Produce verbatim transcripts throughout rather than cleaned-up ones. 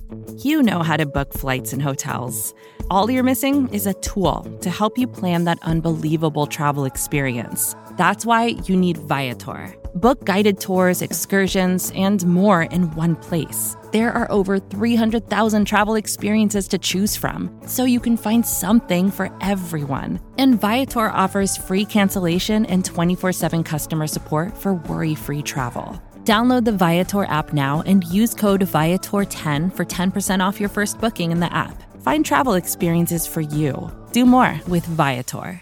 You know how to book flights and hotels. All you're missing is a tool to help you plan that unbelievable travel experience. That's why you need Viator. Book guided tours, excursions, and more in one place. There are over three hundred thousand travel experiences to choose from, so you can find something for everyone. And Viator offers free cancellation and twenty-four seven customer support for worry-free travel. Download the Viator app now and use code Viator ten for ten percent off your first booking in the app. Find travel experiences for you. Do more with Viator.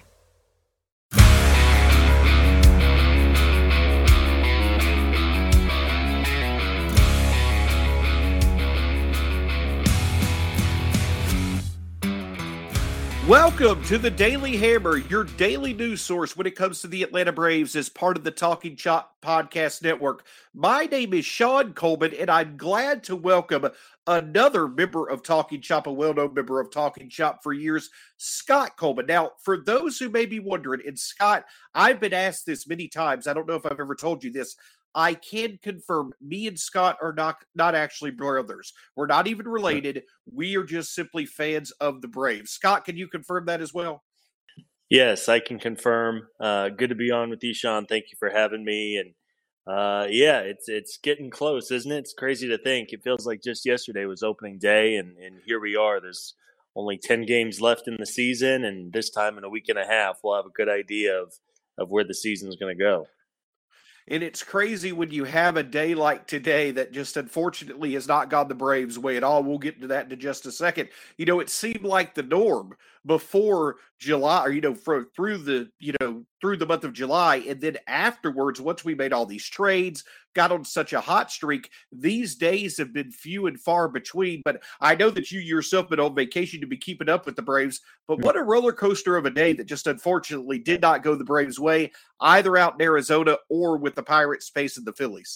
Welcome to the Daily Hammer, your daily news source when it comes to the Atlanta Braves as part of the Talking Chop Podcast Network. My name is Sean Coleman, and I'm glad to welcome another member of Talking Chop, a well-known member of Talking Chop for years, Scott Coleman. Now, for those who may be wondering, and Scott, I've been asked this many times. I don't know if I've ever told you this. I can confirm me and Scott are not, not actually brothers. We're not even related. We are just simply fans of the Braves. Scott, can you confirm that as well? Yes, I can confirm. Uh, good to be on with you, Sean. Thank you for having me. And uh, yeah, it's it's getting close, isn't it? It's crazy to think. It feels like just yesterday was opening day, and, and here we are. There's only ten games left in the season, and this time in a week and a half, we'll have a good idea of, of where the season's going to go. And it's crazy when you have a day like today that just unfortunately has not gone the Braves' way at all. We'll get to that in just a second. You know, it seemed like the norm before July, or, you know, for, through the, you know, through the month of July. And then afterwards, once we made all these trades, got on such a hot streak, these days have been few and far between. But I know that you yourself been on vacation to be keeping up with the Braves. But what a roller coaster of a day that just unfortunately did not go the Braves' way, either out in Arizona or with the Pirates facing the Phillies.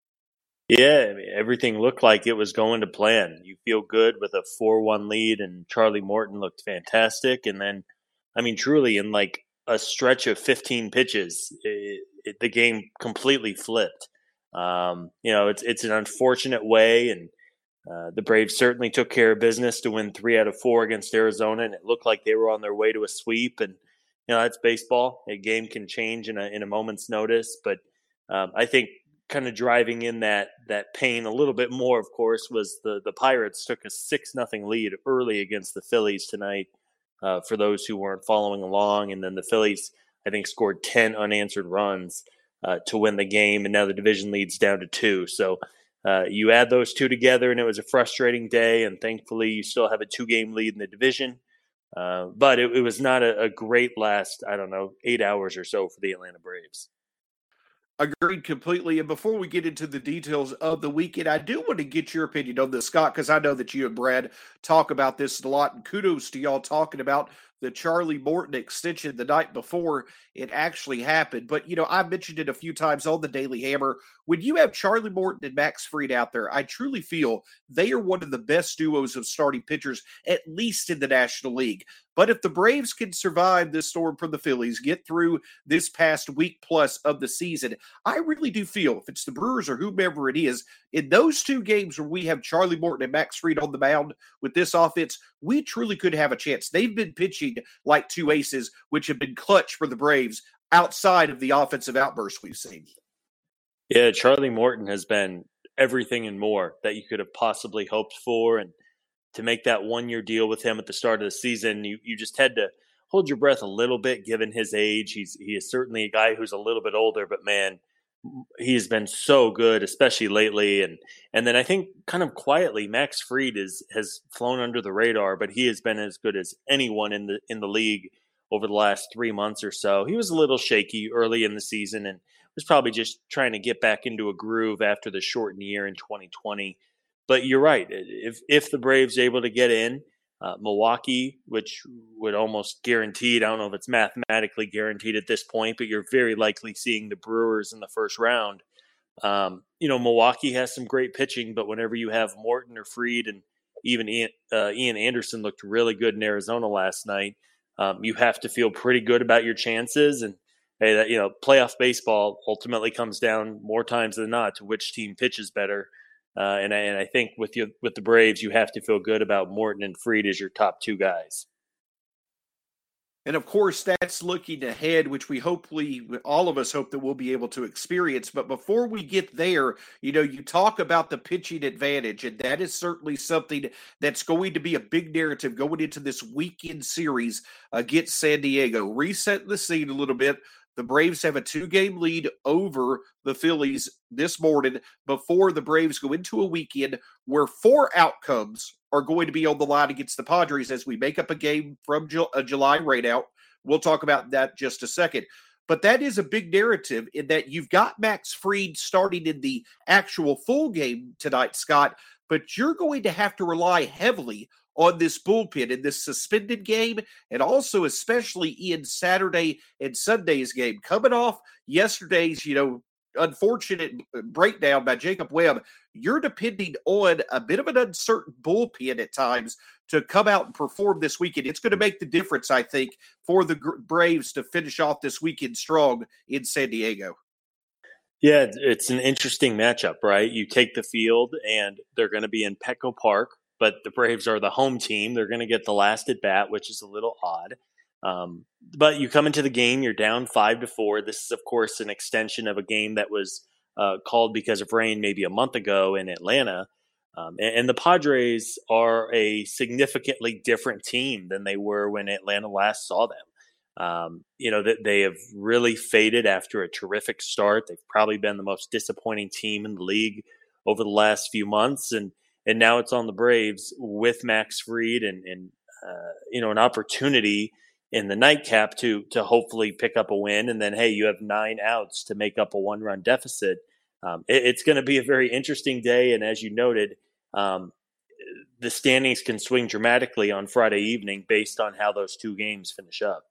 Yeah, I mean, everything looked like it was going to plan. You feel good with a four one lead, and Charlie Morton looked fantastic. And then, I mean, truly, in like a stretch of fifteen pitches, it, it, the game completely flipped. Um, you know, it's it's an unfortunate way, and uh, the Braves certainly took care of business to win three out of four against Arizona, and it looked like they were on their way to a sweep. And you know, that's baseball. A game can change in a in a moment's notice, but um, I think kind of driving in that that pain a little bit more, of course, was the the Pirates took a six nothing lead early against the Phillies tonight. Uh, for those who weren't following along, and then the Phillies, I think, scored ten unanswered runs uh, to win the game, and now the division lead's down to two. So uh, you add those two together, and it was a frustrating day. And thankfully, you still have a two-game lead in the division. Uh, but it, it was not a, a great last, I don't know, eight hours or so for the Atlanta Braves. Agreed completely. And before we get into the details of the weekend, I do want to get your opinion on this, Scott, because I know that you and Brad talk about this a lot. And kudos to y'all talking about the Charlie Morton extension the night before it actually happened. But, you know, I've mentioned it a few times on the Daily Hammer. When you have Charlie Morton and Max Fried out there, I truly feel they are one of the best duos of starting pitchers, at least in the National League. But if the Braves can survive this storm from the Phillies, get through this past week plus of the season, I really do feel if it's the Brewers or whomever it is, in those two games where we have Charlie Morton and Max Fried on the mound with this offense, we truly could have a chance. They've been pitching like two aces, which have been clutch for the Braves outside of the offensive outbursts we've seen. Yeah, Charlie Morton has been everything and more that you could have possibly hoped for. And to make that one-year deal with him at the start of the season, you, you just had to hold your breath a little bit given his age. He's he is certainly a guy who's a little bit older, but man, he has been so good, especially lately. And and then I think kind of quietly, Max Fried is has flown under the radar, but he has been as good as anyone in the in the league over the last three months or so. He was a little shaky early in the season and was probably just trying to get back into a groove after the shortened year in twenty twenty. But you're right. If if the Braves are able to get in, uh, Milwaukee, which would almost guaranteed, I don't know if it's mathematically guaranteed at this point, but you're very likely seeing the Brewers in the first round. Um, you know, Milwaukee has some great pitching, but whenever you have Morton or Fried, and even Ian, uh, Ian Anderson looked really good in Arizona last night, um, you have to feel pretty good about your chances. And hey, that, you know, playoff baseball ultimately comes down more times than not to which team pitches better. Uh, and, I, and I think with you, with the Braves, you have to feel good about Morton and Fried as your top two guys. And of course, that's looking ahead, which we hopefully, all of us hope that we'll be able to experience. But before we get there, you know, you talk about the pitching advantage, and that is certainly something that's going to be a big narrative going into this weekend series against San Diego. Resetting the scene a little bit. The Braves have a two-game lead over the Phillies this morning before the Braves go into a weekend where four outcomes are going to be on the line against the Padres as we make up a game from a July rainout. We'll talk about that just a second. But that is a big narrative in that you've got Max Fried starting in the actual full game tonight, Scott, but you're going to have to rely heavily on this bullpen in this suspended game, and also especially in Saturday and Sunday's game. Coming off yesterday's, you know, unfortunate breakdown by Jacob Webb, you're depending on a bit of an uncertain bullpen at times to come out and perform this weekend. It's going to make the difference, I think, for the Braves to finish off this weekend strong in San Diego. Yeah, it's an interesting matchup, right? You take the field, and they're going to be in Petco Park, but the Braves are the home team. They're going to get the last at bat, which is a little odd. Um, but you come into the game, you're down five to four. This is, of course, an extension of a game that was uh, called because of rain maybe a month ago in Atlanta. Um, and, and the Padres are a significantly different team than they were when Atlanta last saw them. Um, you know, that they have really faded after a terrific start. They've probably been the most disappointing team in the league over the last few months. And And now it's on the Braves with Max Fried and, and uh, you know, an opportunity in the nightcap to to hopefully pick up a win. And then, hey, you have nine outs to make up a one-run deficit. Um, it, it's going to be a very interesting day. And as you noted, um, the standings can swing dramatically on Friday evening based on how those two games finish up.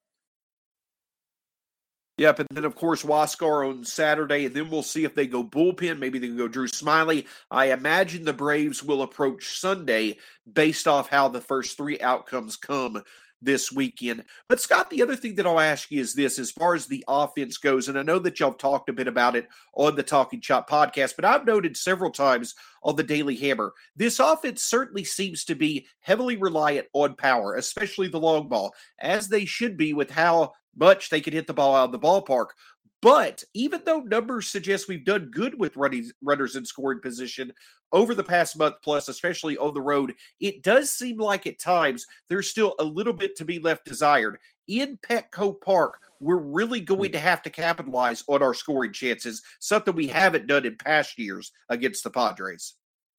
Yep, and then, of course, Huascar on Saturday, and then we'll see if they go bullpen. Maybe they can go Drew Smyly. I imagine the Braves will approach Sunday based off how the first three outcomes come this weekend. But, Scott, the other thing that I'll ask you is this, as far as the offense goes, and I know that y'all talked a bit about it on the Talking Chop podcast, but I've noted several times on the Daily Hammer, this offense certainly seems to be heavily reliant on power, especially the long ball, as they should be with how much they can hit the ball out of the ballpark. But even though numbers suggest we've done good with running, runners in scoring position over the past month plus, especially on the road, it does seem like at times there's still a little bit to be left desired. In Petco Park, we're really going to have to capitalize on our scoring chances, something we haven't done in past years against the Padres.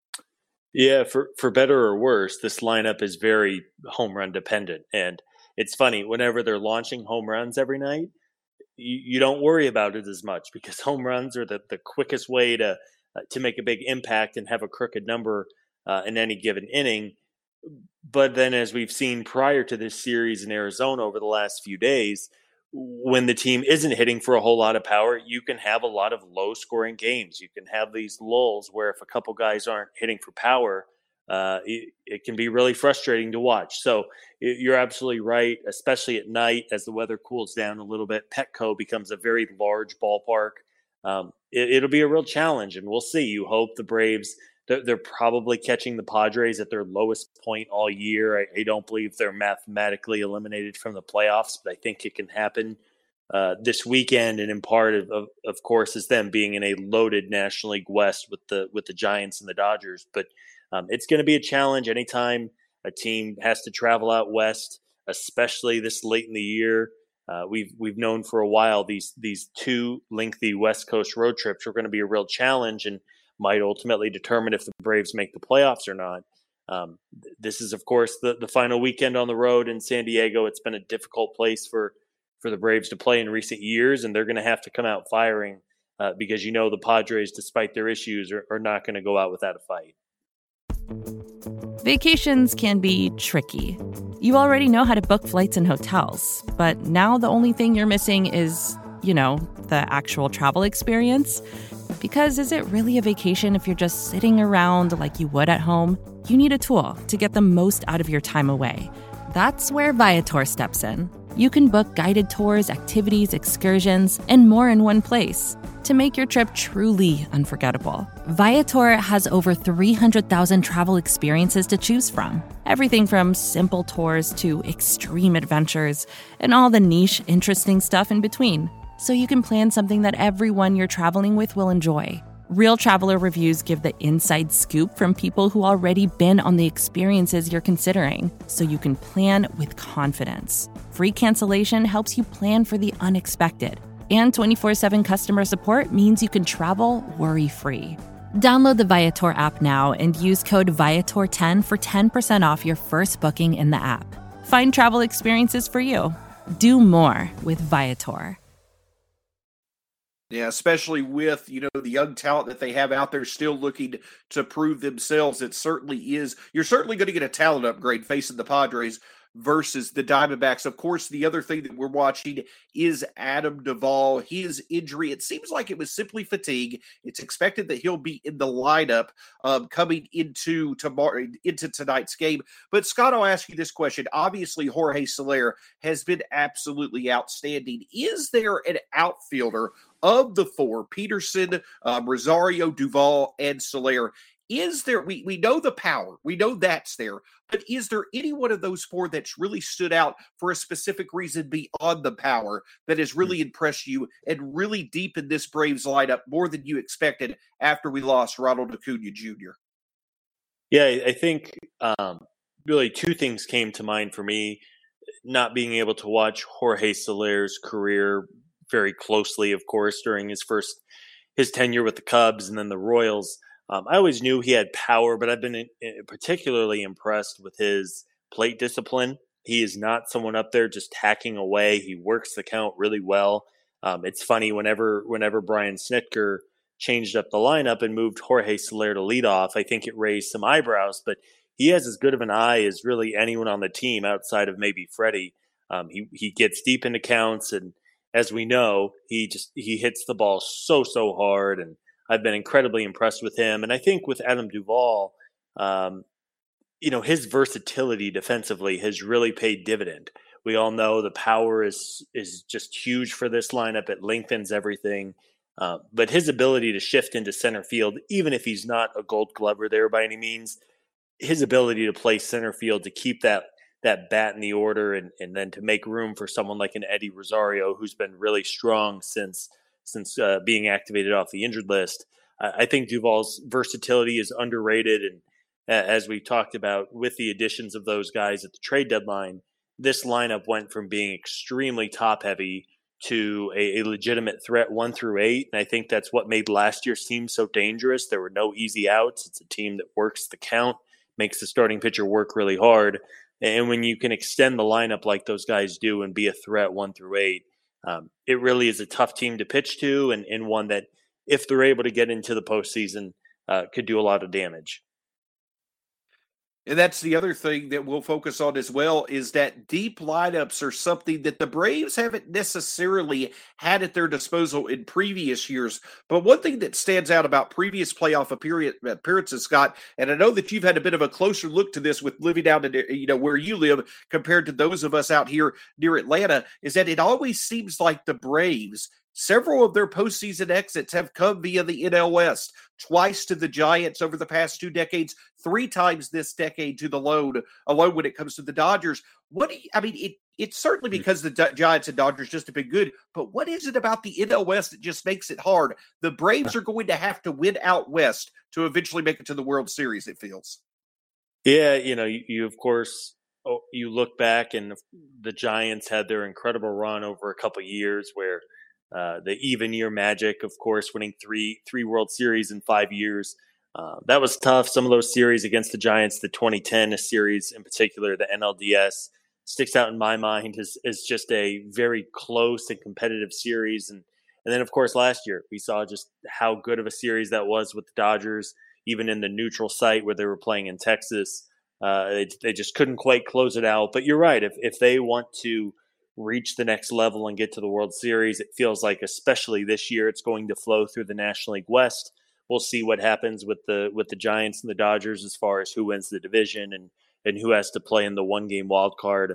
Yeah, for, for better or worse, this lineup is very home run dependent. And it's funny, whenever they're launching home runs every night, you, you don't worry about it as much because home runs are the, the quickest way to uh, to make a big impact and have a crooked number uh, in any given inning. But then as we've seen prior to this series in Arizona over the last few days, when the team isn't hitting for a whole lot of power, you can have a lot of low-scoring games. You can have these lulls where if a couple guys aren't hitting for power, Uh, it, it can be really frustrating to watch. So it, you're absolutely right, especially at night as the weather cools down a little bit. Petco becomes a very large ballpark. Um, it, it'll be a real challenge, and we'll see. You hope the Braves, they're, they're probably catching the Padres at their lowest point all year. I, I don't believe they're mathematically eliminated from the playoffs, but I think it can happen uh, this weekend. And in part, of, of, of course, is them being in a loaded National League West with the with the Giants and the Dodgers. But Um, it's going to be a challenge anytime a team has to travel out west, especially this late in the year. Uh, we've we've known for a while these these two lengthy West Coast road trips are going to be a real challenge and might ultimately determine if the Braves make the playoffs or not. Um, th- this is, of course, the, the final weekend on the road in San Diego. It's been a difficult place for, for the Braves to play in recent years, and they're going to have to come out firing uh, because, you know, the Padres, despite their issues, are, are not going to go out without a fight. Vacations can be tricky. You already know how to book flights and hotels, but now the only thing you're missing is, you know, the actual travel experience. Because is it really a vacation if you're just sitting around like you would at home? You need a tool to get the most out of your time away. That's where Viator steps in. You can book guided tours, activities, excursions, and more in one place to make your trip truly unforgettable. Viator has over three hundred thousand travel experiences to choose from. Everything from simple tours to extreme adventures and all the niche, interesting stuff in between. So you can plan something that everyone you're traveling with will enjoy. Real traveler reviews give the inside scoop from people who already been on the experiences you're considering, so you can plan with confidence. Free cancellation helps you plan for the unexpected. And twenty-four seven customer support means you can travel worry-free. Download the Viator app now and use code Viator ten for ten percent off your first booking in the app. Find travel experiences for you. Do more with Viator. Yeah, especially with, you know, the young talent that they have out there still looking to prove themselves. It certainly is. You're certainly going to get a talent upgrade facing the Padres versus the Diamondbacks. Of course, the other thing that we're watching is Adam Duvall. His injury, it seems like it was simply fatigue. It's expected that he'll be in the lineup um, coming into tomorrow, into tonight's game. But Scott, I'll ask you this question. Obviously, Jorge Soler has been absolutely outstanding. Is there an outfielder of the four, Peterson, um, Rosario, Duvall, and Soler? Is there, we, we know the power, we know that's there, but is there any one of those four that's really stood out for a specific reason beyond the power that has really impressed you and really deepened this Braves lineup more than you expected after we lost Ronald Acuna Junior? Yeah, I think um, really two things came to mind for me. Not being able to watch Jorge Soler's career very closely, of course, during his first, his tenure with the Cubs and then the Royals. Um, I always knew he had power, but I've been in, in particularly impressed with his plate discipline. He is not someone up there just hacking away. He works the count really well. Um, it's funny, whenever whenever Brian Snitker changed up the lineup and moved Jorge Soler to leadoff, I think it raised some eyebrows, but he has as good of an eye as really anyone on the team outside of maybe Freddie. Um, he, he gets deep into counts, and as we know, he just he hits the ball so, so hard, and I've been incredibly impressed with him. And I think with Adam Duvall, um, you know, his versatility defensively has really paid dividend. We all know the power is is just huge for this lineup. It lengthens everything. Uh, but his ability to shift into center field, even if he's not a Gold Glover there by any means, his ability to play center field, to keep that that bat in the order, and, and then to make room for someone like an Eddie Rosario, who's been really strong since since uh, being activated off the injured list. I, I think Duvall's versatility is underrated. And uh, as we talked about with the additions of those guys at the trade deadline, this lineup went from being extremely top heavy to a, a legitimate threat one through eight. And I think that's what made last year seem so dangerous. There were no easy outs. It's a team that works the count, makes the starting pitcher work really hard. And when you can extend the lineup like those guys do and be a threat one through eight, um, it really is a tough team to pitch to, and, and one that, if they're able to get into the postseason, uh, could do a lot of damage. And that's the other thing that we'll focus on as well, is that deep lineups are something that the Braves haven't necessarily had at their disposal in previous years. But one thing that stands out about previous playoff appearances, Scott, and I know that you've had a bit of a closer look to this with living out in, you know, where you live compared to those of us out here near Atlanta, is that it always seems like the Braves, several of their postseason exits have come via the N L West, twice to the Giants over the past two decades, three times this decade to the load, alone when it comes to the Dodgers. What do you, I mean, it, it's certainly because the D- Giants and Dodgers just have been good, but what is it about the N L West that just makes it hard? The Braves are going to have to win out West to eventually make it to the World Series, it feels. Yeah, you know, you, you of course, oh, you look back, and the Giants had their incredible run over a couple of years where Uh, the even year magic, of course, winning three three World Series in five years. Uh, that was tough. Some of those series against the Giants, the twenty ten series in particular, the N L D S, sticks out in my mind as, as just a very close and competitive series. And, and then, of course, last year, we saw just how good of a series that was with the Dodgers, even in the neutral site where they were playing in Texas. Uh, they, they just couldn't quite close it out. But you're right. If if they want to reach the next level and get to the World Series, it feels like, especially this year, it's going to flow through the National League West. We'll see what happens with the with the Giants and the Dodgers as far as who wins the division and and who has to play in the one game wild card.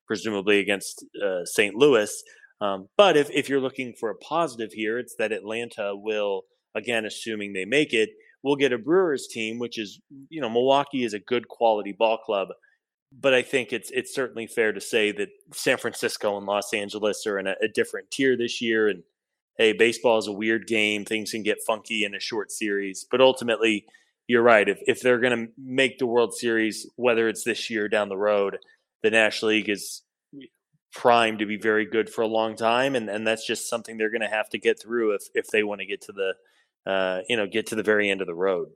presumably against uh, Saint Louis. Um, but if, if you're looking for a positive here, it's that Atlanta will, again, assuming they make it, will get a Brewers team, which is, you know, Milwaukee is a good quality ball club. But I think it's it's certainly fair to say that San Francisco and Los Angeles are in a, a different tier this year. And hey, baseball is a weird game. Things can get funky in a short series. But ultimately, you're right. If if they're going to make the World Series, whether it's this year or down the road, the National League is primed to be very good for a long time, and, and that's just something they're going to have to get through if if they want to get to the uh, you know get to the very end of the road.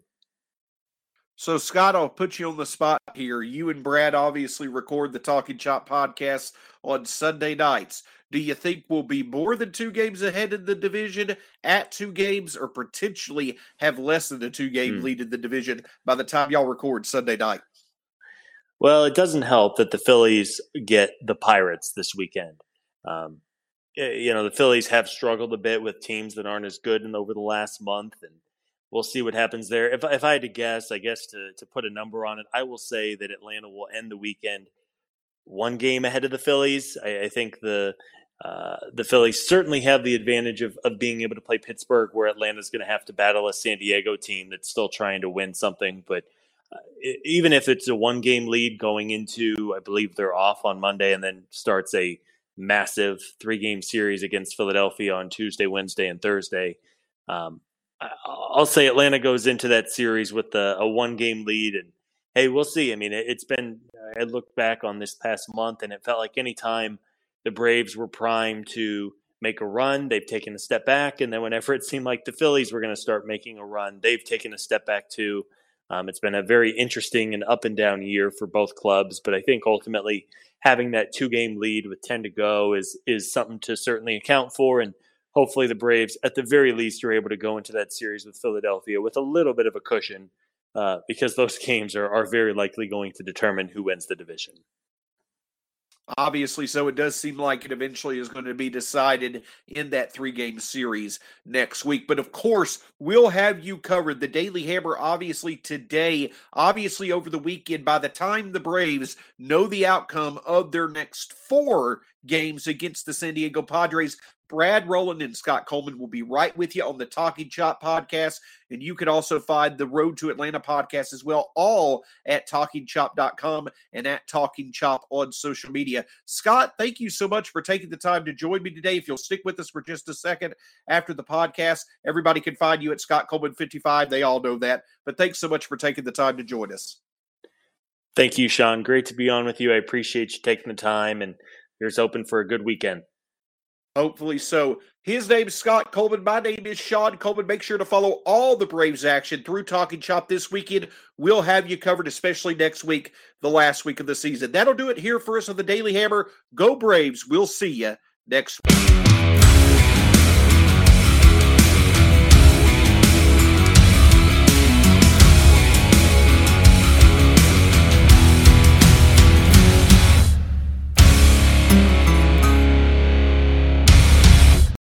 So, Scott, I'll put you on the spot here. You and Brad obviously record the Talking Chop podcast on Sunday nights. Do you think we'll be more than two games ahead in the division at two games, or potentially have less than a two-game hmm. lead in the division by the time y'all record Sunday night? Well, it doesn't help that the Phillies get the Pirates this weekend. Um, you know, the Phillies have struggled a bit with teams that aren't as good in over the last month, and we'll see what happens there. If, if I had to guess, I guess to, to put a number on it, I will say that Atlanta will end the weekend one game ahead of the Phillies. I, I think the uh, the Phillies certainly have the advantage of, of being able to play Pittsburgh, where Atlanta's going to have to battle a San Diego team that's still trying to win something, but Uh, even if it's a one-game lead going into, I believe they're off on Monday and then starts a massive three-game series against Philadelphia on Tuesday, Wednesday, and Thursday. Um, I'll say Atlanta goes into that series with a, a one-game lead, and hey, we'll see. I mean, it's been – I looked back on this past month, and it felt like any time the Braves were primed to make a run, they've taken a step back, and then whenever it seemed like the Phillies were going to start making a run, they've taken a step back too. Um, it's been a very interesting and up and down year for both clubs, but I think ultimately having that two-game lead with ten to go is is something to certainly account for, and hopefully the Braves, at the very least, are able to go into that series with Philadelphia with a little bit of a cushion uh, because those games are, are very likely going to determine who wins the division. Obviously, so it does seem like it eventually is going to be decided in that three-game series next week. But, of course, we'll have you covered. The Daily Hammer, obviously, today, obviously over the weekend, by the time the Braves know the outcome of their next four games against the San Diego Padres, Brad Rowland and Scott Coleman will be right with you on the Talking Chop podcast. And you can also find the Road to Atlanta podcast as well, all at talking chop dot com and at Talking Chop on social media. Scott, thank you so much for taking the time to join me today. If you'll stick with us for just a second after the podcast, everybody can find you at Scott Coleman fifty-five. They all know that. But thanks so much for taking the time to join us. Thank you, Sean. Great to be on with you. I appreciate you taking the time, and here's hoping for a good weekend. Hopefully so. His name is Scott Coleman. My name is Sean Coleman. Make sure to follow all the Braves action through Talking Chop this weekend. We'll have you covered, especially next week, the last week of the season. That'll do it here for us on the Daily Hammer. Go Braves. We'll see you next week.